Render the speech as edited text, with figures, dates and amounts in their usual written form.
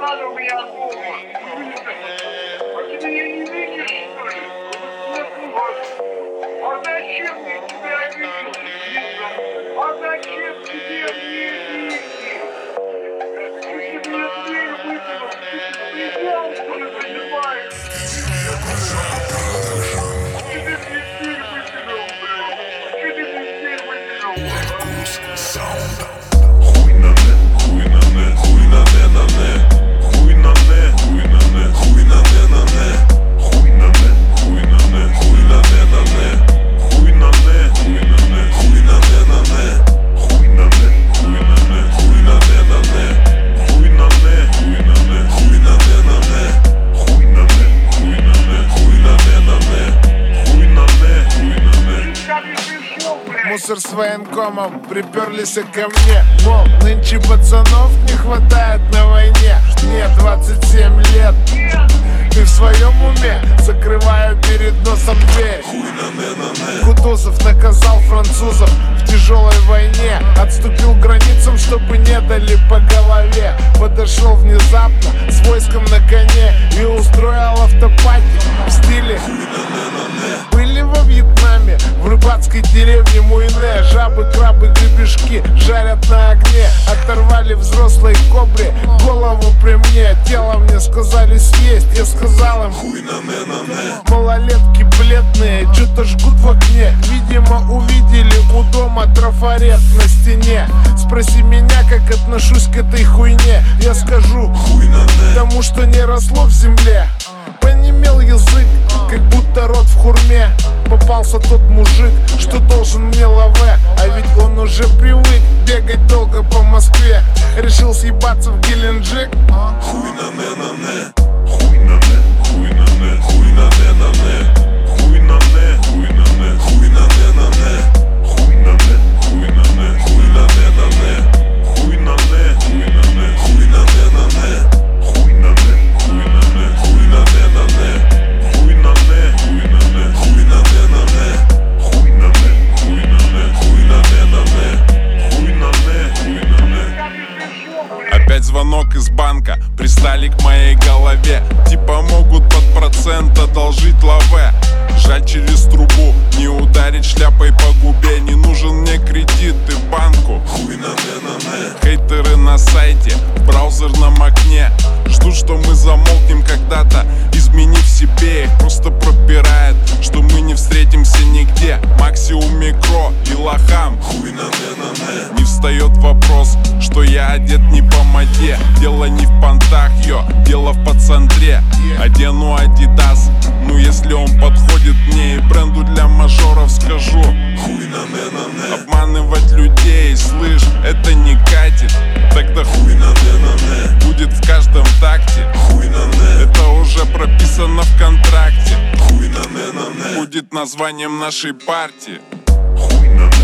надо у меня дома. А ты меня не видишь, что ли? А зачем мне тебя видеть? А зачем тебе мне видеть? Ты мне дверь выкинул, ты приезжал, что ли, понимаешь? Ты мне дверь выкинул, блядь. Ты мне дверь выкинул. Хуй на не, хуй на не, хуй на не на не. Хуй на не, хуй на не, хуй на не на не. Хуй на не, хуй на не, хуй на не на не. Хуй на не, хуй на не, хуй на не на не. Хуй на не, хуй на не, хуй на не на не. Хуй на не, хуй на не, хуй на не на не. Хуй на не, хуй на не, хуй на не на не. Хуй на не, хуй на не. Мусор с военкомом приперлись ко мне. Мол, нынче пацанов не хватает на войне. Мне 27 лет, ты в своем уме? Закрываю перед носом дверь. Кутузов наказал французов в тяжелой войне. Отступил к границам, чтобы не дали по голове. Подошел внезапно с войском на коне и устроил автопати в стиле. Были во Вьетнаме, в рыбацкой деревне Муйне. Жабы, крабы, гребешки жарят на огне. Оторвали взрослой кобре голову при мне. Тело мне сказали съесть, я сказал им хуй на не на не. Малолетки бледные, что-то жгут в окне. Видимо, увидели у дома трафарет на стене. Спроси меня, как отношусь к этой хуйне. Я скажу хуй на не, потому что не росло в земле. Понемел язык, как будто рот в хурме. Попался тот мужик, что должен мне лаве. А ведь он уже привык бегать долго по Москве. Решил съебаться в Геленджик. Хуй на не на не. Хуй на не, хуй на не, хуй на не на не. Хуй на не, хуй на не, хуй на не на не. Хуй на не, хуй на не, хуй на не на не. Хуй на не, хуй на не, хуй на не на не. Хуй на не, хуй на не, хуй на не на не. Хуй на не, хуй на не, хуй на не на не. Хуй на не, хуй на не, хуй на не на не. Хуй на не, хуй на не. Опять звонок из банка, пристали к моей голове. Типа могут под процент одолжить лаве. Жаль через трубу, не ударить шляпой по губе. Не нужен мне кредит и банку. Хуй на не на не. Хейтеры на сайте, в браузерном окне ждут, что мы замолкнем когда-то, изменив себе. Их просто пропирает, что мы не встретимся нигде. Максимум микро и лохам. Хуй на не на не. Не встает вопрос, что я одет не по моде. Дело не в понтах, дело в пацантре. Одену Адидас, ну если он подходит мне и бренду для мажоров скажу. Хуй на не на не. Обманывать людей, слышь, это не катит. Тогда Хуй на не на не. будет в каждом такте. Хуй на не. Это уже прописано в контракте. Хуй на не на не. Будет названием нашей партии. Хуй на не.